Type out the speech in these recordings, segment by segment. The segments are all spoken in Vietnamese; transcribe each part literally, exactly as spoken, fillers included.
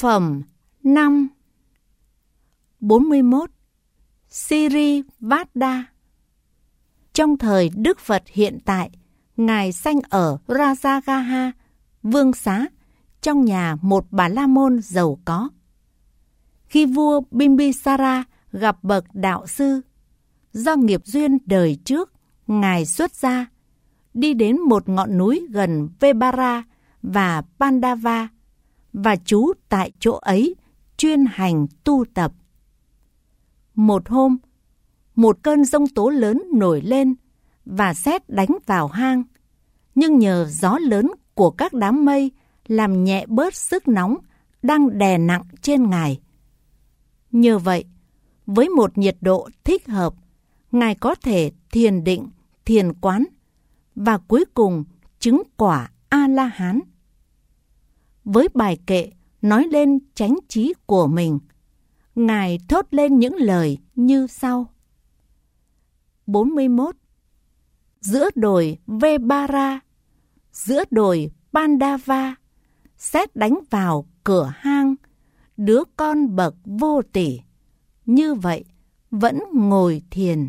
Phẩm năm. bốn mươi mốt. Sirivada. Trong thời Đức Phật hiện tại, Ngài sanh ở Rajagaha, vương xá, trong nhà một Bà La Môn giàu có. Khi vua Bimbisara gặp bậc đạo sư, do nghiệp duyên đời trước, Ngài xuất gia, đi đến một ngọn núi gần Vebara và Pandava, và trú tại chỗ ấy, chuyên hành tu tập. Một hôm, một cơn giông tố lớn nổi lên và sét đánh vào hang, nhưng nhờ gió lớn của các đám mây làm nhẹ bớt sức nóng đang đè nặng trên Ngài. Nhờ vậy, với một nhiệt độ thích hợp, Ngài có thể thiền định, thiền quán, và cuối cùng chứng quả A-la-hán. Với bài kệ nói lên chánh trí của mình, Ngài thốt lên những lời như sau. bốn mươi mốt. Giữa đồi Vebara, giữa đồi Pandava, sét đánh vào cửa hang, đứa con bậc vô tỷ, như vậy vẫn ngồi thiền.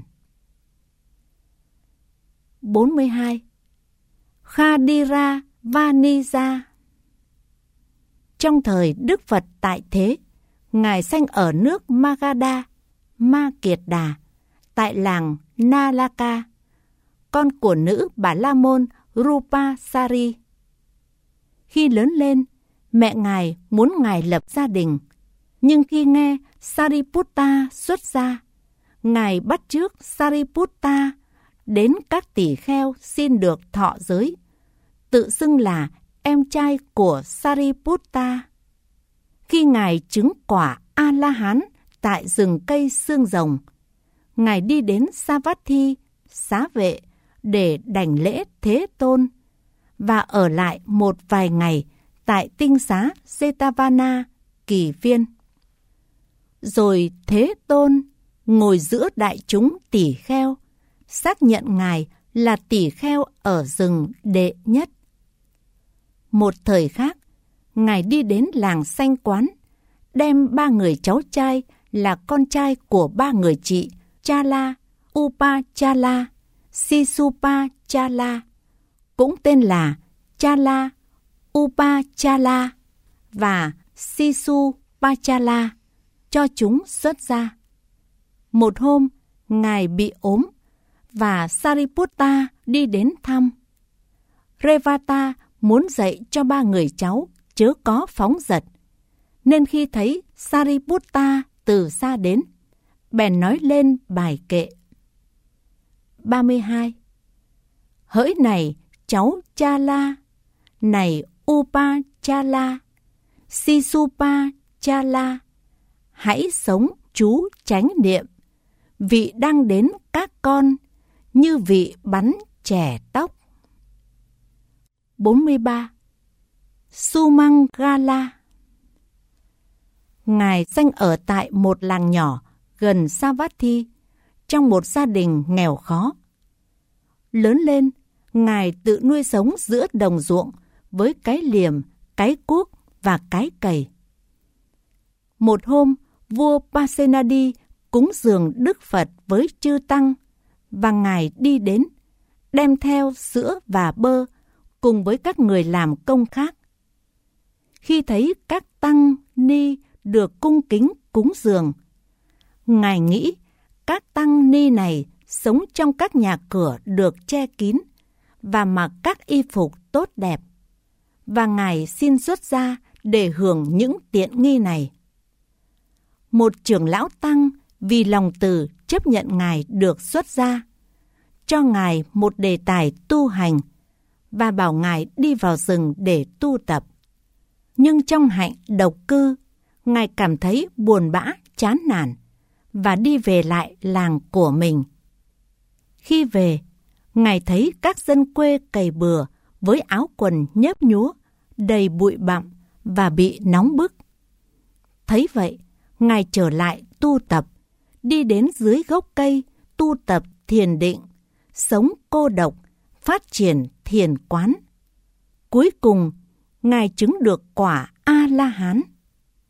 bốn mươi hai. Khadira Vanija. Trong thời Đức Phật tại thế, Ngài sanh ở nước Magadha, Ma Kiệt Đà, tại làng Nalaka, con của nữ Bà La Môn Rupasari. Khi lớn lên, mẹ Ngài muốn Ngài lập gia đình, nhưng khi nghe Sariputta xuất gia, Ngài bắt chước Sariputta đến các tỷ kheo xin được thọ giới, tự xưng là em trai của Sariputta. Khi Ngài chứng quả A-la-hán tại rừng cây xương rồng, Ngài đi đến Savatthi, Xá Vệ để đảnh lễ Thế Tôn và ở lại một vài ngày tại tinh xá Jetavana, Kỳ Viên. Rồi Thế Tôn ngồi giữa đại chúng tỷ kheo, xác nhận Ngài là tỷ kheo ở rừng đệ nhất. Một thời khác, Ngài đi đến làng Sanh Quán, đem ba người cháu trai là con trai của ba người chị Chala, Upachala, Sisupachala, cũng tên là Chala, Upachala và Sisupachala, cho chúng xuất gia. Một hôm, Ngài bị ốm và Sariputta đi đến thăm. Revata muốn dạy cho ba người cháu chớ có phóng dật, nên khi thấy Sariputta từ xa đến, bèn nói lên bài kệ. ba mươi hai. Hỡi này cháu Chala, này Upachala, Sisupachala, hãy sống chú chánh niệm, vị đang đến các con như vị bắn chẻ tóc. bốn mươi ba. Sumangala. Ngài sanh ở tại một làng nhỏ gần Savatthi, trong một gia đình nghèo khó. Lớn lên, Ngài tự nuôi sống giữa đồng ruộng với cái liềm, cái cuốc và cái cày. Một hôm, vua Pasenadi cúng dường Đức Phật với chư tăng, và Ngài đi đến, đem theo sữa và bơ cùng với các người làm công khác. Khi thấy các tăng ni được cung kính cúng dường, Ngài nghĩ các tăng ni này sống trong các nhà cửa được che kín và mặc các y phục tốt đẹp, và Ngài xin xuất gia để hưởng những tiện nghi này. Một trưởng lão tăng vì lòng từ chấp nhận Ngài được xuất gia, cho Ngài một đề tài tu hành và bảo Ngài đi vào rừng để tu tập. Nhưng trong hạnh độc cư, Ngài cảm thấy buồn bã, chán nản và đi về lại làng của mình. Khi về, Ngài thấy các dân quê cày bừa với áo quần nhớp nhúa, đầy bụi bặm và bị nóng bức. Thấy vậy, Ngài trở lại tu tập, đi đến dưới gốc cây tu tập thiền định, sống cô độc, phát triển thiền quán. Cuối cùng, Ngài chứng được quả A-la-hán.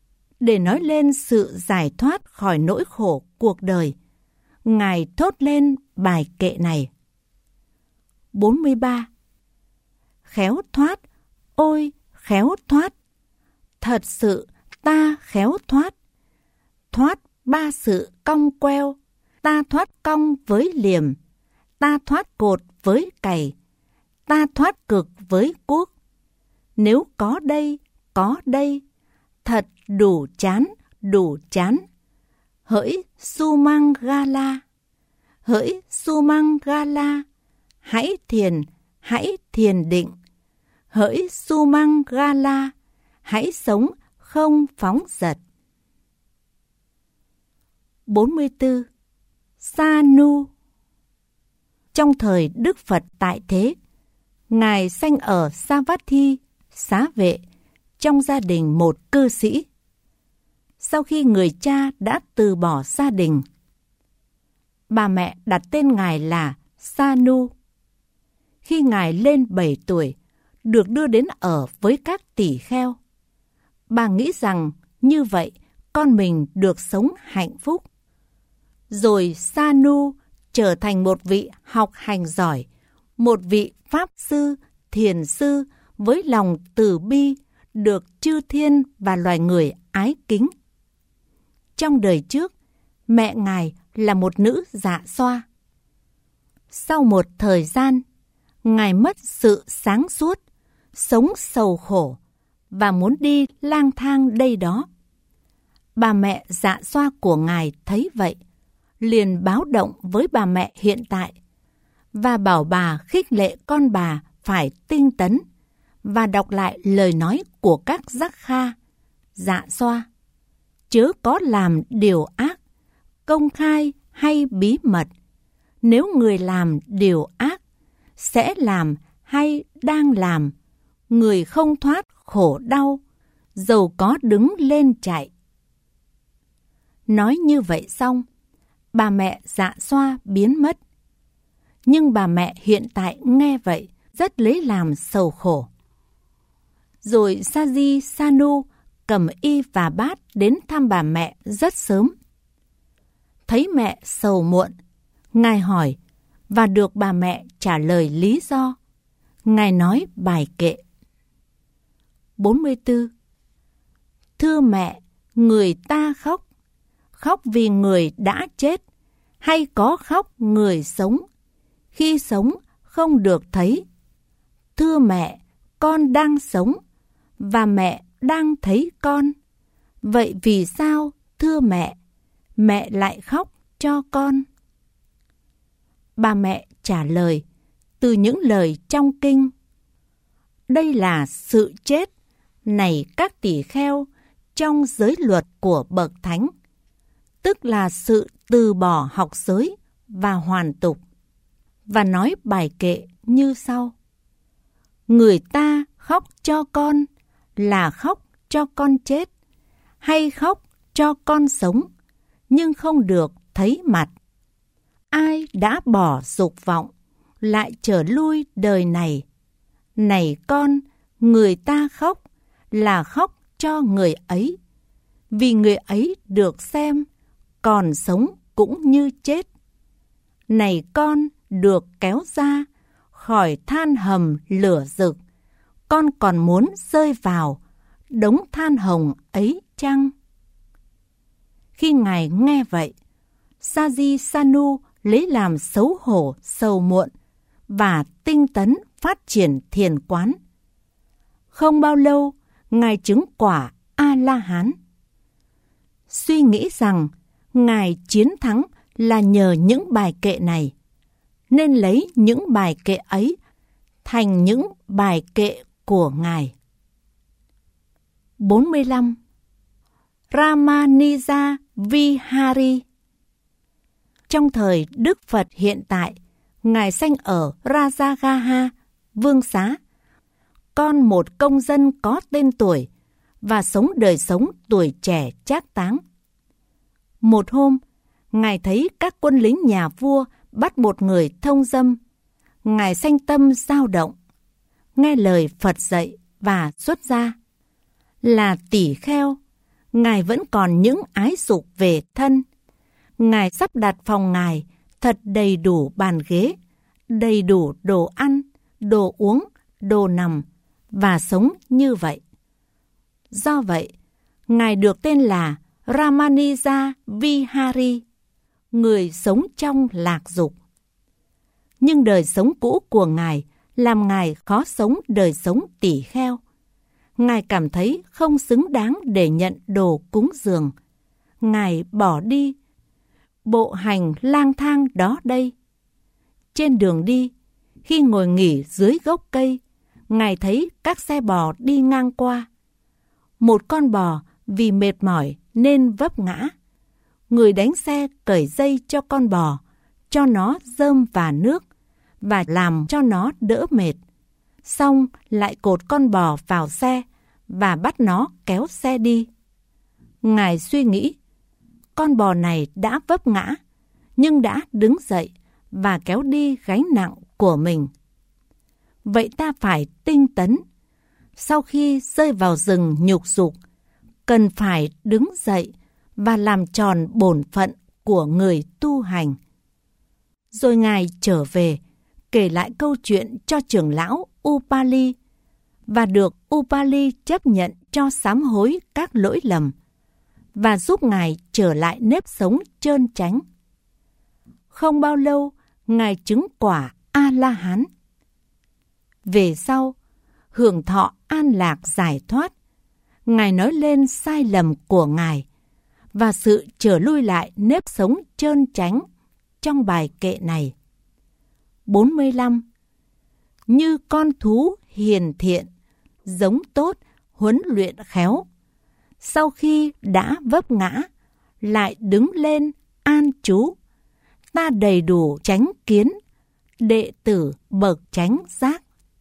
để nói lên sự giải thoát khỏi nỗi khổ cuộc đời, Ngài thốt lên bài kệ này. bốn mươi ba. Khéo thoát, ôi khéo thoát, thật sự ta khéo thoát, thoát ba sự cong queo, ta thoát cong với liềm, ta thoát cột với cày, ta thoát cực với cuốc. Nếu có đây, có đây, thật đủ chán, đủ chán. Hỡi Sumangala, hỡi Sumangala, hãy thiền, hãy thiền định. Hỡi Sumangala, hãy sống không phóng dật. bốn mươi tư. Sanu. Trong thời Đức Phật tại thế, Ngài sanh ở Savatthi, Xá Vệ, trong gia đình một cư sĩ. Sau khi người cha đã từ bỏ gia đình, bà mẹ đặt tên Ngài là Sanu. Khi Ngài lên bảy tuổi, được đưa đến ở với các tỷ kheo, bà nghĩ rằng như vậy con mình được sống hạnh phúc. Rồi Sanu trở thành một vị học hành giỏi, một vị pháp sư, thiền sư với lòng từ bi, được chư thiên và loài người ái kính. Trong đời trước, mẹ Ngài là một nữ dạ xoa. Sau một thời gian, Ngài mất sự sáng suốt, sống sầu khổ và muốn đi lang thang đây đó. Bà mẹ dạ xoa của Ngài thấy vậy, liền báo động với bà mẹ hiện tại và bảo bà khích lệ con bà phải tinh tấn và đọc lại lời nói của các giác kha, dạ xoa. Chớ có làm điều ác, công khai hay bí mật. Nếu người làm điều ác, sẽ làm hay đang làm, người không thoát khổ đau, dầu có đứng lên chạy. Nói như vậy xong, bà mẹ dạ xoa biến mất. Nhưng bà mẹ hiện tại nghe vậy rất lấy làm sầu khổ. Rồi Saji Sanu cầm y và bát đến thăm bà mẹ rất sớm. Thấy mẹ sầu muộn, Ngài hỏi và được bà mẹ trả lời lý do. Ngài nói bài kệ. bốn mươi tư. Thưa mẹ, người ta khóc, khóc vì người đã chết, hay có khóc người sống, khi sống không được thấy. Thưa mẹ, con đang sống, và mẹ đang thấy con. Vậy vì sao, thưa mẹ, mẹ lại khóc cho con? Bà mẹ trả lời từ những lời trong kinh. Đây là sự chết, này các tỷ kheo, trong giới luật của bậc thánh, tức là sự từ bỏ học giới và hoàn tục. Và nói bài kệ như sau. Người ta khóc cho con là khóc cho con chết, hay khóc cho con sống, nhưng không được thấy mặt. Ai đã bỏ dục vọng, lại trở lui đời này. Này con, người ta khóc là khóc cho người ấy, vì người ấy được xem, còn sống cũng như chết. Này con, được kéo ra khỏi than hầm lửa rực, con còn muốn rơi vào đống than hồng ấy chăng? Khi Ngài nghe vậy, Saji Sanu lấy làm xấu hổ sầu muộn và tinh tấn phát triển thiền quán. Không bao lâu, Ngài chứng quả A-la-hán. Suy nghĩ rằng Ngài chiến thắng là nhờ những bài kệ này, nên lấy những bài kệ ấy thành những bài kệ của Ngài. bốn mươi lăm. Ramanija Vihari. Trong thời Đức Phật hiện tại, Ngài sanh ở Rajagaha, Vương Xá, con một công dân có tên tuổi và sống đời sống tuổi trẻ trác táng. Một hôm, Ngài thấy các quân lính nhà vua bắt một người thông dâm. Ngài sanh tâm dao động, nghe lời Phật dạy và xuất gia. Là tỷ kheo, Ngài vẫn còn những ái dục về thân. Ngài sắp đặt phòng Ngài thật đầy đủ bàn ghế, đầy đủ đồ ăn, đồ uống, đồ nằm và sống như vậy. Do vậy, Ngài được tên là Ramanija Vihari, người sống trong lạc dục. Nhưng đời sống cũ của Ngài làm Ngài khó sống đời sống tỳ kheo. Ngài cảm thấy không xứng đáng để nhận đồ cúng dường. Ngài bỏ đi, bộ hành lang thang đó đây. Trên đường đi, khi ngồi nghỉ dưới gốc cây, Ngài thấy các xe bò đi ngang qua. Một con bò vì mệt mỏi nên vấp ngã. Người đánh xe cởi dây cho con bò, cho nó rơm và nước và làm cho nó đỡ mệt. Xong lại cột con bò vào xe và bắt nó kéo xe đi. Ngài suy nghĩ, con bò này đã vấp ngã, nhưng đã đứng dậy và kéo đi gánh nặng của mình. Vậy ta phải tinh tấn. Sau khi rơi vào rừng nhục dục, cần phải đứng dậy và làm tròn bổn phận của người tu hành. Rồi Ngài trở về, kể lại câu chuyện cho trưởng lão Upali và được Upali chấp nhận cho sám hối các lỗi lầm và giúp Ngài trở lại nếp sống trơn chánh. Không bao lâu, Ngài chứng quả A-la-hán. Về sau, hưởng thọ an lạc giải thoát, Ngài nói lên sai lầm của Ngài và sự trở lui lại nếp sống trơn chánh trong bài kệ này. bốn mươi lăm. Như con thú hiền thiện, giống tốt, huấn luyện khéo. Sau khi đã vấp ngã, lại đứng lên an trú. Ta đầy đủ chánh kiến, đệ tử bậc chánh giác.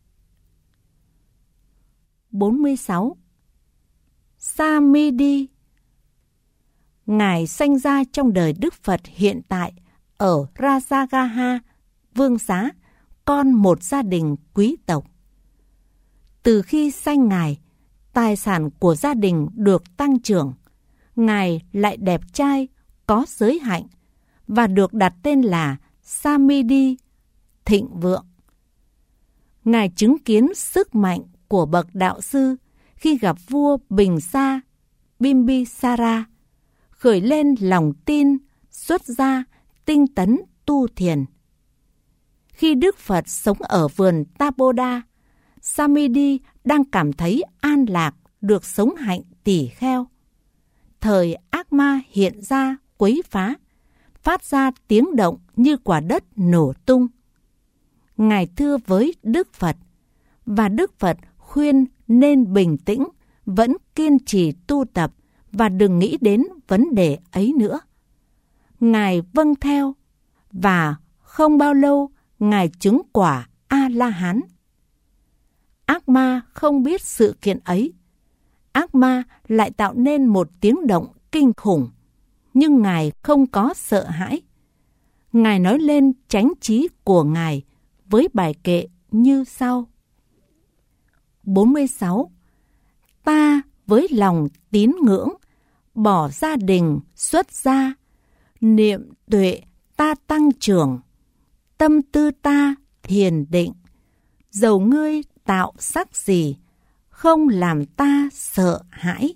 bốn mươi sáu. Samidhi. Ngài sanh ra trong đời Đức Phật hiện tại ở Rajagaha, Vương Xá, con một gia đình quý tộc. Từ khi sanh Ngài, tài sản của gia đình được tăng trưởng. Ngài lại đẹp trai, có giới hạnh và được đặt tên là Samidhi, thịnh vượng. Ngài chứng kiến sức mạnh của bậc đạo sư khi gặp vua Bình Sa Bimbisara, khởi lên lòng tin, xuất gia, tinh tấn tu thiền. Khi Đức Phật sống ở vườn Tapoda, Samidhi đang cảm thấy an lạc được sống hạnh tỳ kheo. Thời ác ma hiện ra quấy phá, phát ra tiếng động như quả đất nổ tung. Ngài thưa với Đức Phật, và Đức Phật khuyên nên bình tĩnh, vẫn kiên trì tu tập và đừng nghĩ đến vấn đề ấy nữa. Ngài vâng theo, và không bao lâu Ngài chứng quả A-la-hán. Ác ma không biết sự kiện ấy. Ác ma lại tạo nên một tiếng động kinh khủng, nhưng Ngài không có sợ hãi. Ngài nói lên chánh trí của Ngài với bài kệ như sau. bốn mươi sáu. Ta với lòng tín ngưỡng, bỏ gia đình xuất gia, niệm tuệ ta tăng trưởng, tâm tư ta thiền định, dầu ngươi tạo sắc gì, không làm ta sợ hãi.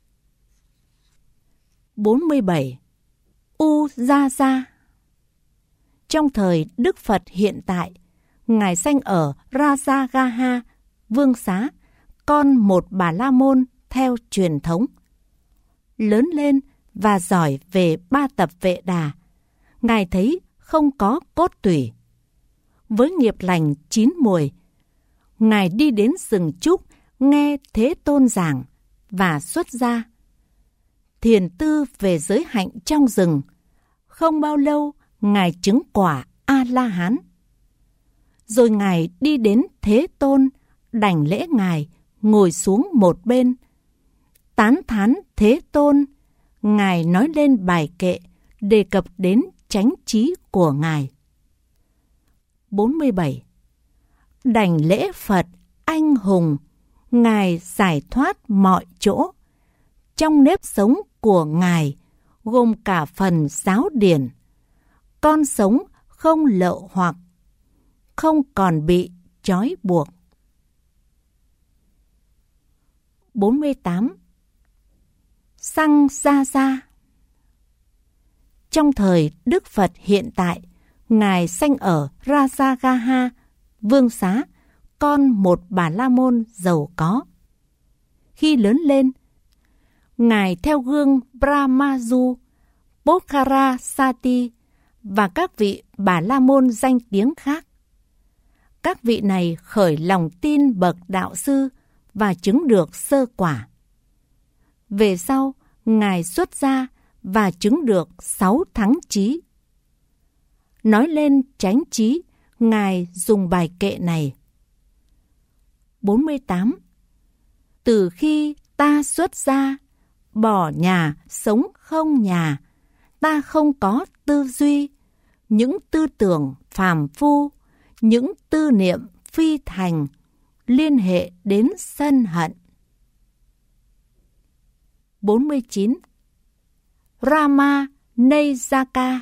bốn mươi bảy. Ujjaya. Trong thời Đức Phật hiện tại, Ngài sanh ở Rajagaha, Vương Xá, con một Bà La Môn theo truyền thống. Lớn lên và giỏi về ba tập Vệ Đà, Ngài thấy không có cốt tủy. Với nghiệp lành chín mùi, Ngài đi đến rừng trúc nghe Thế Tôn giảng và xuất gia. Thiền tư về giới hạnh trong rừng, không bao lâu Ngài chứng quả A-la-hán. Rồi Ngài đi đến Thế Tôn, đảnh lễ Ngài, ngồi xuống một bên. Tán thán Thế Tôn, Ngài nói lên bài kệ đề cập đến chánh trí của Ngài. bốn mươi bảy. Đảnh lễ Phật anh hùng, Ngài giải thoát mọi chỗ, trong nếp sống của Ngài, gồm cả phần giáo điển, con sống không lậu hoặc, không còn bị trói buộc. bốn mươi tám. Xăng Gia Gia. Trong thời Đức Phật hiện tại, Ngài sanh ở Rajagaha, Vương Xá, con một Bà La Môn giàu có. Khi lớn lên, Ngài theo gương Brahmaju, Pokhara Sati và các vị Bà La Môn danh tiếng khác. Các vị này khởi lòng tin bậc đạo sư và chứng được sơ quả. Về sau, Ngài xuất gia và chứng được sáu thắng trí. Nói lên chánh trí, Ngài dùng bài kệ này. bốn mươi tám. Từ khi ta xuất gia, bỏ nhà, sống không nhà, ta không có tư duy, những tư tưởng phàm phu, những tư niệm phi thành, liên hệ đến sân hận. bốn mươi chín. Rama Nejaka.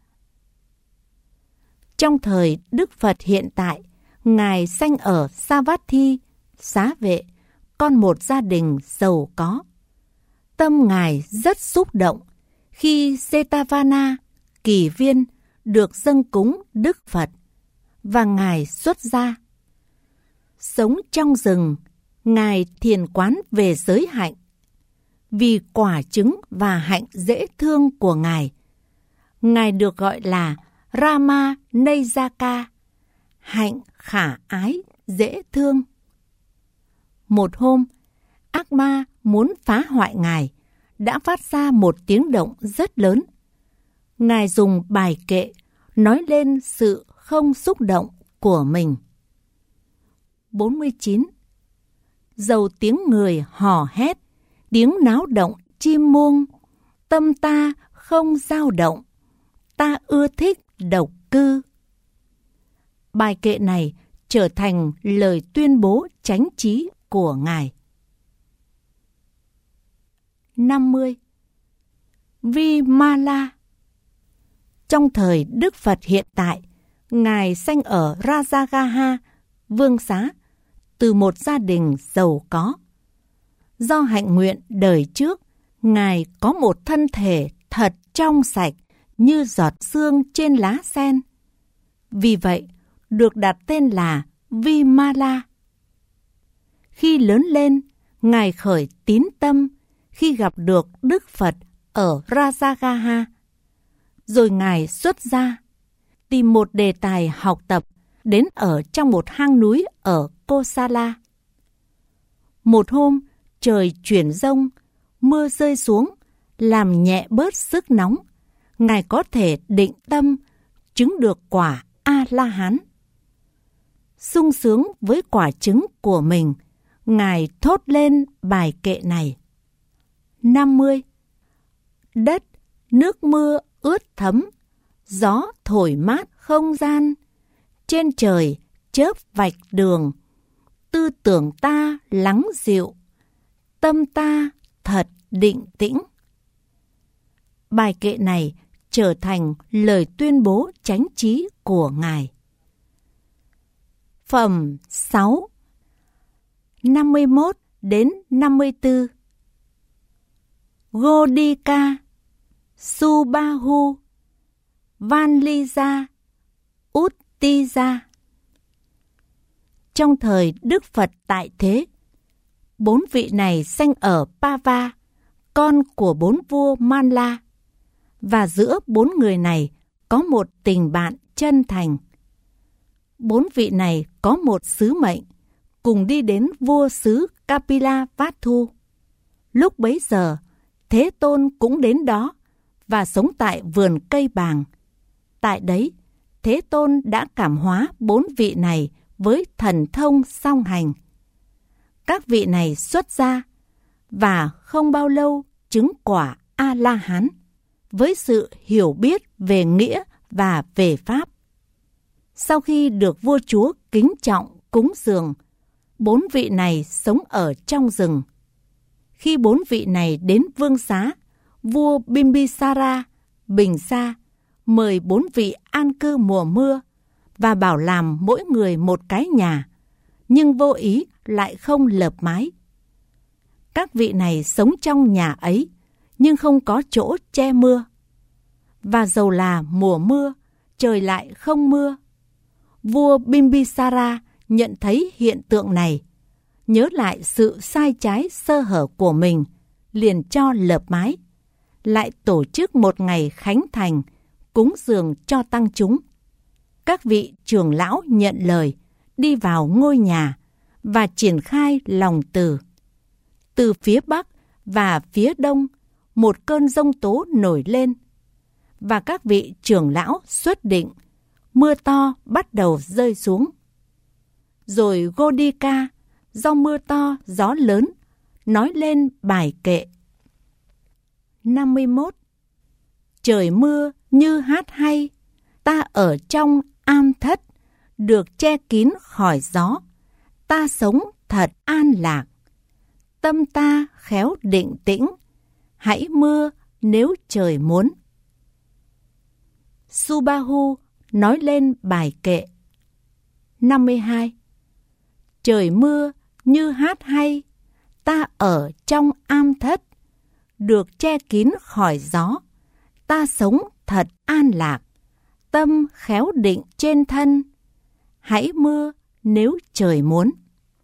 Trong thời Đức Phật hiện tại, Ngài sanh ở Savatthi, Xá Vệ, con một gia đình giàu có. Tâm Ngài rất xúc động khi Jetavana, kỳ viên, được dâng cúng Đức Phật, và Ngài xuất gia. Sống trong rừng, Ngài thiền quán về giới hạnh. Vì quả chứng và hạnh dễ thương của Ngài, Ngài được gọi là Rama Nejaka, hạnh khả ái, dễ thương. Một hôm, ác ma muốn phá hoại Ngài, đã phát ra một tiếng động rất lớn. Ngài dùng bài kệ nói lên sự không xúc động của mình. bốn mươi chín. Dầu tiếng người hò hét, tiếng náo động chim muông, tâm ta không dao động, ta ưa thích độc cư. Bài kệ này trở thành lời tuyên bố chánh trí của Ngài. năm mươi. Vimala. Trong thời Đức Phật hiện tại, Ngài sanh ở Rajagaha, Vương Xá, từ một gia đình giàu có. Do hạnh nguyện đời trước, Ngài có một thân thể thật trong sạch như giọt sương trên lá sen. Vì vậy, được đặt tên là Vimala. Khi lớn lên, Ngài khởi tín tâm khi gặp được Đức Phật ở Rajagaha. Rồi Ngài xuất gia, tìm một đề tài học tập, đến ở trong một hang núi ở Kosala. Một hôm, trời chuyển giông, mưa rơi xuống, làm nhẹ bớt sức nóng. Ngài có thể định tâm, chứng được quả A-la-hán. Sung sướng với quả chứng của mình, Ngài thốt lên bài kệ này. năm mươi. Đất, nước mưa ướt thấm, gió thổi mát không gian, trên trời chớp vạch đường, tư tưởng ta lắng dịu, tâm ta thật định tĩnh. Bài kệ này trở thành lời tuyên bố chánh trí của Ngài. Phẩm sáu. năm mươi mốt đến năm mươi tư. Godika, Subahu, Vanlija, Uttija. Trong thời Đức Phật tại thế, bốn vị này sanh ở Pava, con của bốn vua Manla, và giữa bốn người này có một tình bạn chân thành. Bốn vị này có một sứ mệnh, cùng đi đến vua xứ Kapilavatthu. Lúc bấy giờ, Thế Tôn cũng đến đó và sống tại vườn cây bàng. Tại đấy, Thế Tôn đã cảm hóa bốn vị này với thần thông song hành. Các vị này xuất gia và không bao lâu chứng quả A-la-hán với sự hiểu biết về nghĩa và về pháp. Sau khi được vua chúa kính trọng cúng dường, bốn vị này sống ở trong rừng. Khi bốn vị này đến vương xá, vua Bimbisara, Bình Sa, mời bốn vị an cư mùa mưa và bảo làm mỗi người một cái nhà, nhưng vô ý lại không lợp mái. Các vị này sống trong nhà ấy, nhưng không có chỗ che mưa. Và dầu là mùa mưa, trời lại không mưa. Vua Bimbisara nhận thấy hiện tượng này, nhớ lại sự sai trái sơ hở của mình, liền cho lợp mái, lại tổ chức một ngày khánh thành, cúng dường cho tăng chúng. Các vị trưởng lão nhận lời, đi vào ngôi nhà và triển khai lòng từ. Từ phía bắc và phía đông, một cơn giông tố nổi lên, và các vị trưởng lão xuất định, mưa to bắt đầu rơi xuống. Rồi Godika, do mưa to, gió lớn, nói lên bài kệ. năm mươi mốt. Trời mưa như hát hay, ta ở trong am thất, được che kín khỏi gió, ta sống thật an lạc. Tâm ta khéo định tĩnh, hãy mưa nếu trời muốn. Subahu nói lên bài kệ. năm mươi hai. Trời mưa như hát hay, ta ở trong am thất, được che kín khỏi gió, ta sống thật an lạc. Tâm khéo định trên thân, hãy mưa nếu trời muốn.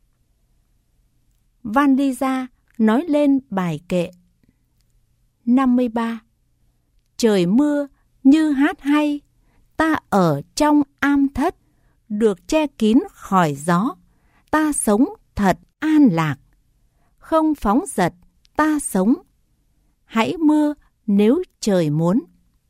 Vandija nói lên bài kệ. năm mươi ba. Trời mưa như hát hay, ta ở trong am thất, được che kín khỏi gió, ta sống thật an lạc. Không phóng dật, ta sống, hãy mưa nếu trời muốn.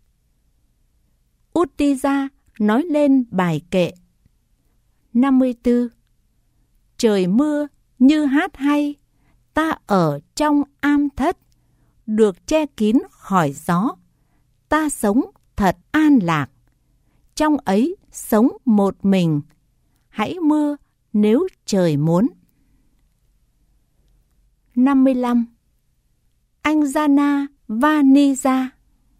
Uttija nói lên bài kệ. năm mươi tư. Trời mưa như hát hay, ta ở trong am thất, được che kín khỏi gió, ta sống thật an lạc. Trong ấy sống một mình, hãy mưa nếu trời muốn. năm mươi lăm. Anjana Vanija.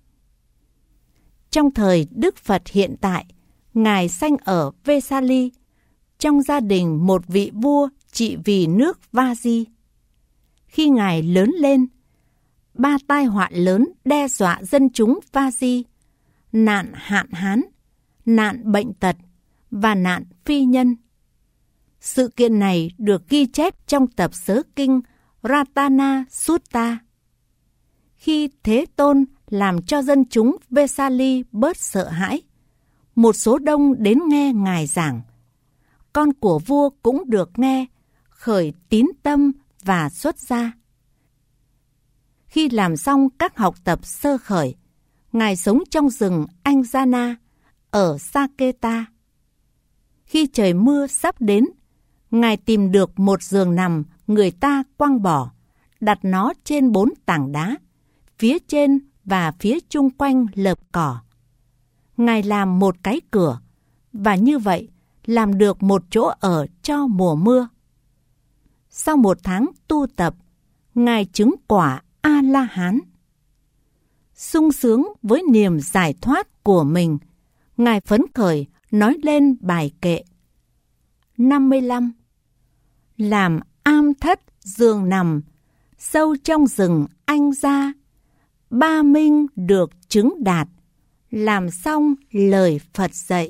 Trong thời Đức Phật hiện tại, Ngài sanh ở Vesali, trong gia đình một vị vua trị vì nước Vaji. Khi Ngài lớn lên, ba tai họa lớn đe dọa dân chúng Vaji: nạn hạn hán, nạn bệnh tật và nạn phi nhân. Sự kiện này được ghi chép trong tập sớ kinh Ratana Sutta. Khi Thế Tôn làm cho dân chúng Vesali bớt sợ hãi, một số đông đến nghe Ngài giảng. Con của vua cũng được nghe, khởi tín tâm và xuất gia. Khi làm xong các học tập sơ khởi, Ngài sống trong rừng Anjana ở Saketa. Khi trời mưa sắp đến, Ngài tìm được một giường nằm người ta quăng bỏ, đặt nó trên bốn tảng đá, phía trên và phía chung quanh lợp cỏ. Ngài làm một cái cửa, và như vậy làm được một chỗ ở cho mùa mưa. Sau một tháng tu tập, Ngài chứng quả A-la-hán. Sung sướng với niềm giải thoát của mình, Ngài phấn khởi nói lên bài kệ. năm mươi lăm. Làm am thất giường nằm, sâu trong rừng anh ra, ba minh được chứng đạt, làm xong lời Phật dạy.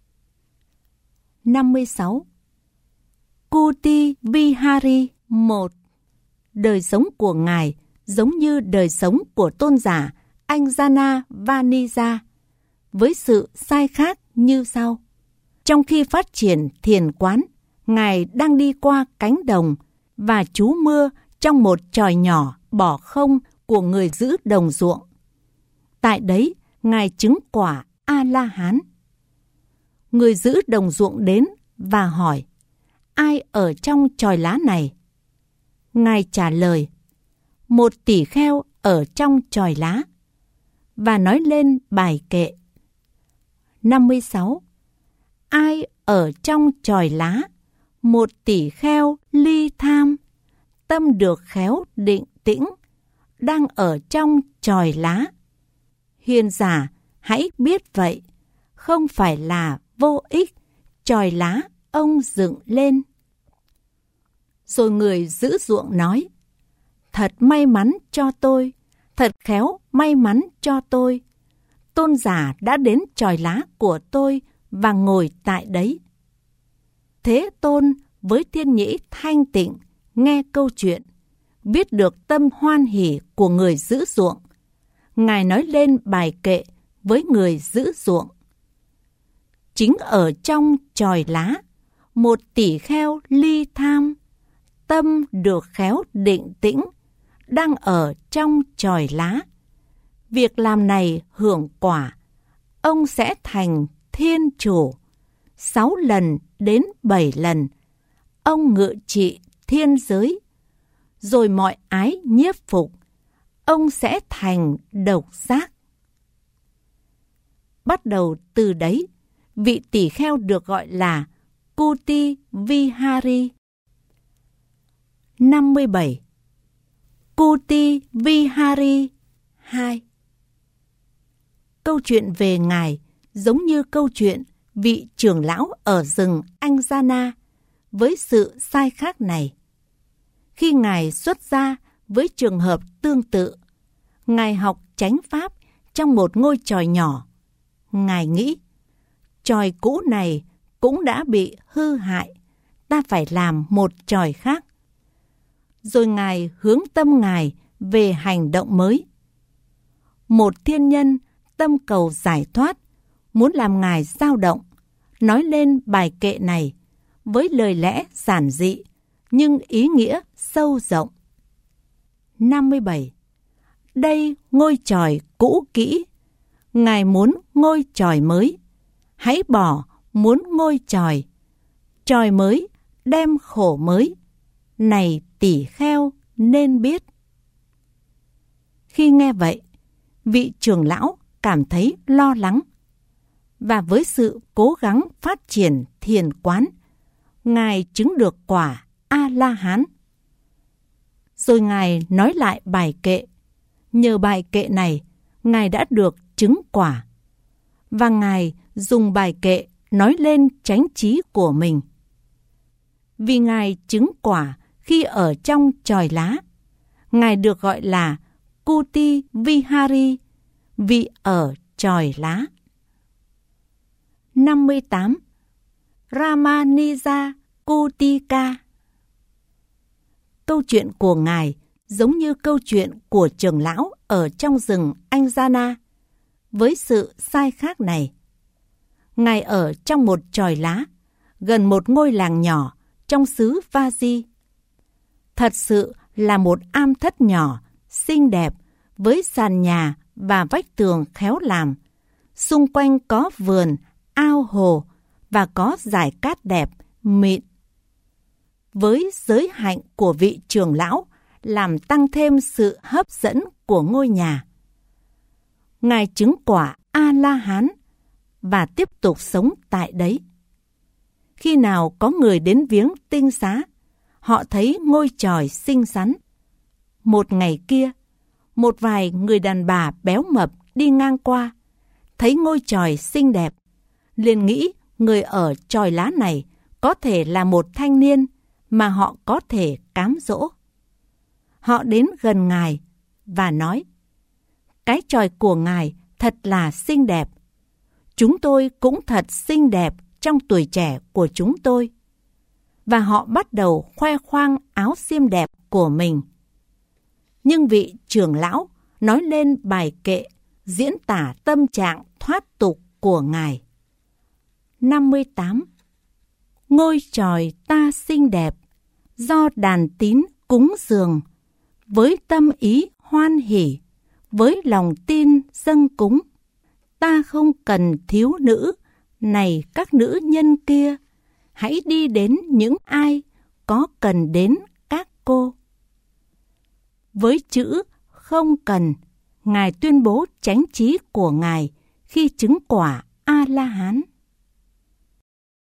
năm mươi sáu. Kuti Vihari một. Đời sống của Ngài giống như đời sống của tôn giả Anjana Vanija, với sự sai khác như sau. Trong khi phát triển thiền quán, Ngài đang đi qua cánh đồng và trú mưa trong một chòi nhỏ bỏ không của người giữ đồng ruộng. Tại đấy, Ngài chứng quả A-la-hán. Người giữ đồng ruộng đến và hỏi: ai ở trong chòi lá này? Ngài trả lời: một tỷ kheo ở trong chòi lá. Và nói lên bài kệ. năm mươi sáu. Ai ở trong chòi lá? Một tỷ kheo ly tham, tâm được khéo định tĩnh, đang ở trong chòi lá. Hiền giả, hãy biết vậy, không phải là vô ích chòi lá ông dựng lên. Rồi người giữ ruộng nói, thật may mắn cho tôi, thật khéo may mắn cho tôi. Tôn giả đã đến chòi lá của tôi và ngồi tại đấy. Thế Tôn với thiên nhĩ thanh tịnh nghe câu chuyện, biết được tâm hoan hỉ của người giữ ruộng. Ngài nói lên bài kệ với người giữ ruộng. Chính ở trong chòi lá, một tỷ kheo ly tham, tâm được khéo định tĩnh, đang ở trong chòi lá. Việc làm này hưởng quả, ông sẽ thành thiên chủ. Sáu lần đến bảy lần, ông ngự trị thiên giới. Rồi mọi ái nhiếp phục, ông sẽ thành độc giác. Bắt đầu từ đấy, vị tỷ kheo được gọi là Kuti Vihari. năm mươi bảy. Kuti Vihari hai. Câu chuyện về Ngài giống như câu chuyện vị trưởng lão ở rừng Anjana, với sự sai khác này. Khi Ngài xuất gia với trường hợp tương tự, Ngài học chánh pháp trong một ngôi chòi nhỏ. Ngài nghĩ, chòi cũ này cũng đã bị hư hại, ta phải làm một chòi khác. Rồi Ngài hướng tâm Ngài về hành động mới. Một thiên nhân tâm cầu giải thoát, muốn làm Ngài dao động, nói lên bài kệ này với lời lẽ giản dị nhưng ý nghĩa sâu rộng. năm mươi bảy. Đây ngôi chòi cũ kỹ, Ngài muốn ngôi chòi mới. Hãy bỏ muốn ngôi chòi, chòi mới đem khổ mới. Này tỷ kheo nên biết. Khi nghe vậy, vị trưởng lão cảm thấy lo lắng. Và với sự cố gắng phát triển thiền quán, Ngài chứng được quả A-la-hán. Rồi Ngài nói lại bài kệ. Nhờ bài kệ này, Ngài đã được chứng quả. Và Ngài dùng bài kệ nói lên chánh trí của mình. Vì Ngài chứng quả khi ở trong chòi lá, Ngài được gọi là Kuti Vihari, vị ở chòi lá. năm mươi tám. Ramanija Kutika. Câu chuyện của Ngài giống như câu chuyện của trưởng lão ở trong rừng Anjana, với sự sai khác này. Ngài ở trong một chòi lá, gần một ngôi làng nhỏ trong xứ Vaji. Thật sự là một am thất nhỏ, xinh đẹp, với sàn nhà và vách tường khéo làm. Xung quanh có vườn, ao hồ và có dải cát đẹp, mịn. Với giới hạnh của vị trưởng lão làm tăng thêm sự hấp dẫn của ngôi nhà. Ngài chứng quả A-la-hán và tiếp tục sống tại đấy. Khi nào có người đến viếng tinh xá, họ thấy ngôi chòi xinh xắn. Một ngày kia, một vài người đàn bà béo mập đi ngang qua, thấy ngôi chòi xinh đẹp, liền nghĩ người ở chòi lá này có thể là một thanh niên mà họ có thể cám dỗ. Họ đến gần Ngài và nói, cái chòi của Ngài thật là xinh đẹp. Chúng tôi cũng thật xinh đẹp trong tuổi trẻ của chúng tôi. Và họ bắt đầu khoe khoang áo xiêm đẹp của mình. Nhưng vị trưởng lão nói lên bài kệ diễn tả tâm trạng thoát tục của Ngài. năm mươi tám. Ngôi chòi ta xinh đẹp, do đàn tín cúng dường, với tâm ý hoan hỉ, với lòng tin dâng cúng. Ta không cần thiếu nữ, này các nữ nhân kia, hãy đi đến những ai có cần đến các cô. Với chữ không cần, Ngài tuyên bố chánh trí của Ngài khi chứng quả A-la-hán.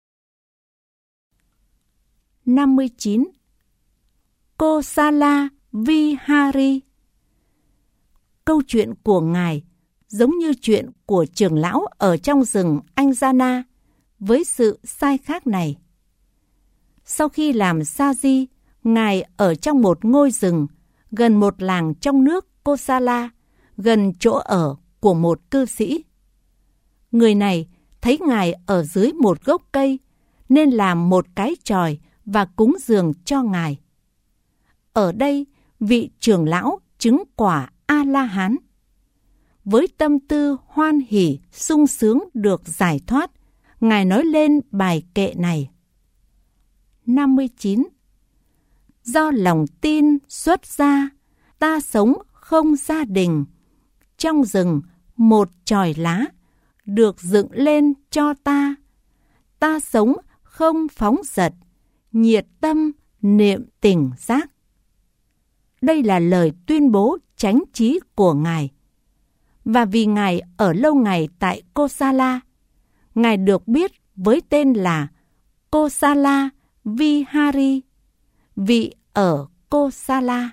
năm mươi chín. Kosala Vihari. Câu chuyện của Ngài giống như chuyện của trưởng lão ở trong rừng Anjana với sự sai khác này. Sau khi làm sa di, Ngài ở trong một ngôi rừng gần một làng trong nước Kosala, gần chỗ ở của một cư sĩ. Người này thấy Ngài ở dưới một gốc cây nên làm một cái chòi và cúng dường cho Ngài. Ở đây, vị trưởng lão chứng quả A-la-hán. Với tâm tư hoan hỉ, sung sướng được giải thoát, Ngài nói lên bài kệ này. năm mươi chín. Do lòng tin xuất ra, ta sống không gia đình. Trong rừng một chòi lá được dựng lên cho ta. Ta sống không phóng dật, nhiệt tâm niệm tỉnh giác. Đây là lời tuyên bố chánh trí của Ngài. Và vì Ngài ở lâu ngày tại Kosala, Ngài được biết với tên là Kosala Vihari, vị ở Kosala.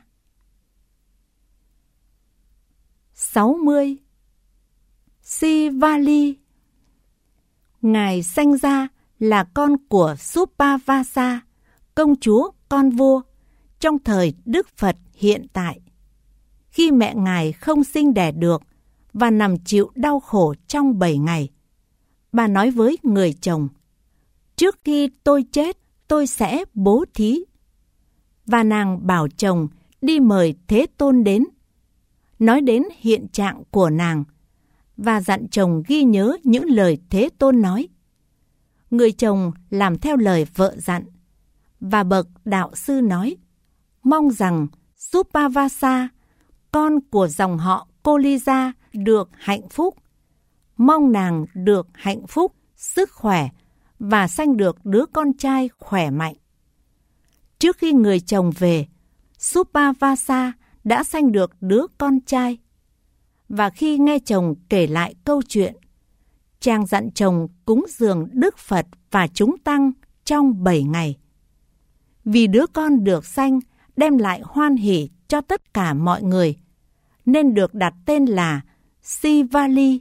sáu mươi. Sivali. Ngài sanh ra là con của Supavasa, công chúa con vua, trong thời Đức Phật hiện tại. Khi mẹ Ngài không sinh đẻ được và nằm chịu đau khổ trong bảy ngày, bà nói với người chồng, trước khi tôi chết, tôi sẽ bố thí. Và nàng bảo chồng đi mời Thế Tôn đến, nói đến hiện trạng của nàng, và dặn chồng ghi nhớ những lời Thế Tôn nói. Người chồng làm theo lời vợ dặn, và bậc đạo sư nói, mong rằng Supavasa, con của dòng họ Kolija, được hạnh phúc. Mong nàng được hạnh phúc, sức khỏe và sanh được đứa con trai khỏe mạnh. Trước khi người chồng về, Supavasa đã sanh được đứa con trai. Và khi nghe chồng kể lại câu chuyện, chàng dặn chồng cúng dường Đức Phật và chúng tăng trong bảy ngày. Vì đứa con được sanh đem lại hoan hỷ cho tất cả mọi người, nên được đặt tên là Sivali.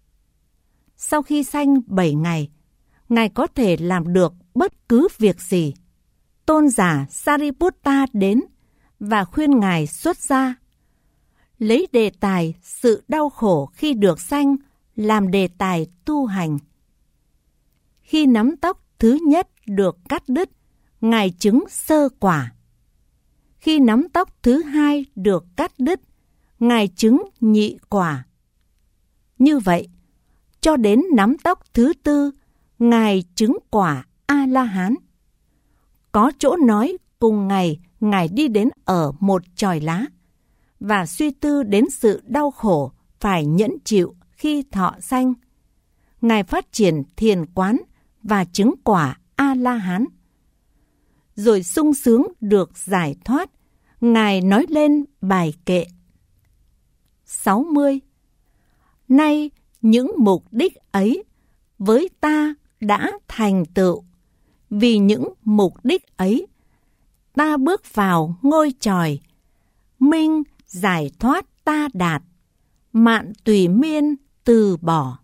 Sau khi sanh bảy ngày, Ngài có thể làm được bất cứ việc gì. Tôn giả Sariputta đến và khuyên Ngài xuất gia. Lấy đề tài sự đau khổ khi được sanh làm đề tài tu hành. Khi nắm tóc thứ nhất được cắt đứt, Ngài chứng sơ quả. Khi nắm tóc thứ hai được cắt đứt, Ngài chứng nhị quả. Như vậy, cho đến nắm tóc thứ tư, Ngài chứng quả A-la-hán. Có chỗ nói cùng ngày Ngài đi đến ở một chòi lá và suy tư đến sự đau khổ phải nhẫn chịu khi thọ sanh. Ngài phát triển thiền quán và chứng quả A-la-hán. Rồi sung sướng được giải thoát, Ngài nói lên bài kệ. sáu mươi. Nay những mục đích ấy với ta đã thành tựu. Vì những mục đích ấy, ta bước vào ngôi chòi, minh giải thoát ta đạt, mạn tùy miên từ bỏ.